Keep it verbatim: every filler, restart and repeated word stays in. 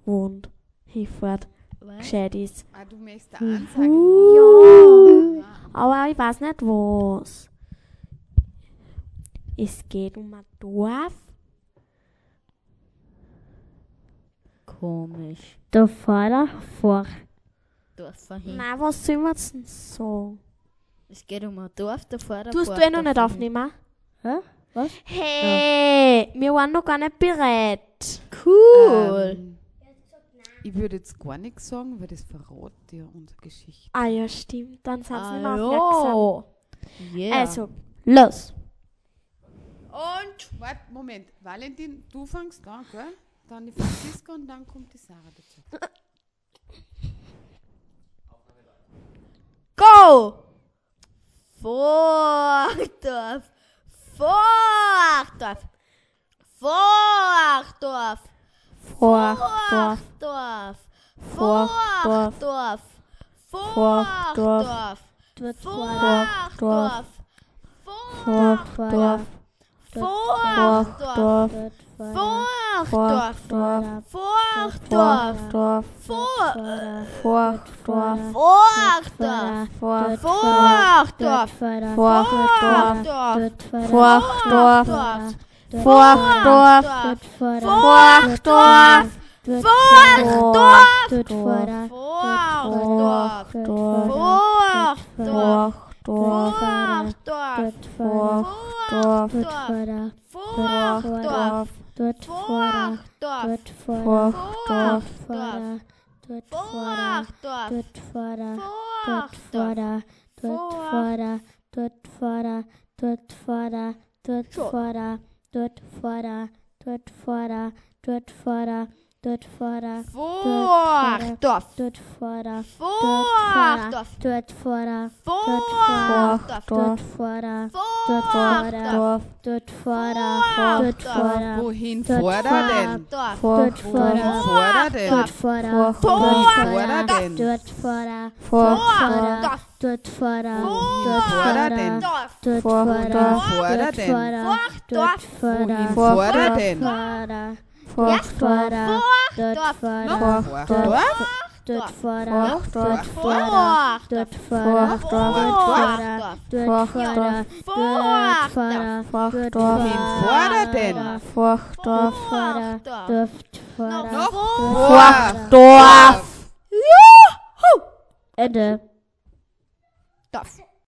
wohnt. Hinfahrt. Was? Gescheit ist. Ah, du möchtest eine Ansage Ja. machen? Aber ich weiß nicht was. Es geht um ein Dorf. Komisch. Da Vater vor. Dorf vorhin. Nein, was soll man denn sagen? Es geht um ein Dorf, da vor der Tust du Port eh noch nicht davon. aufnehmen? Hä? Was? Hey, wir waren noch gar nicht bereit. Cool. Ähm, ich würde jetzt gar nichts sagen, weil das verrät ja unsere Geschichte. Ah ja, stimmt. Dann sind sie nicht mehr Hallo. aufmerksam. Yeah. Also, los. Und, warte, Moment. Valentin, du fängst an, gell? Dann die Franziska und dann kommt die Sarah dazu. Go! Vordorf! Vordorf! Vordorf! Vordorf. Vordorf! Vordorf. Vordorf! Vordorf. Vordorf! Vordorf. Vordorf! Vordorf. Vordorf! Vordorf. Vordorf! Vordorf. Vordorf! Vordorf. Vordorf! Vordorf. Vordorf! Vordorf. Vordorf! Vordorf. Vordorf! Wohin fährt er denn? Vordorf! Wohin fährt er denn? Wohin fährt er denn? Wohin fährt er denn? Wohin fährt er denn? Noch Vordorf? Wohin fährt er denn? Noch Vordorf. Ende. Dorf!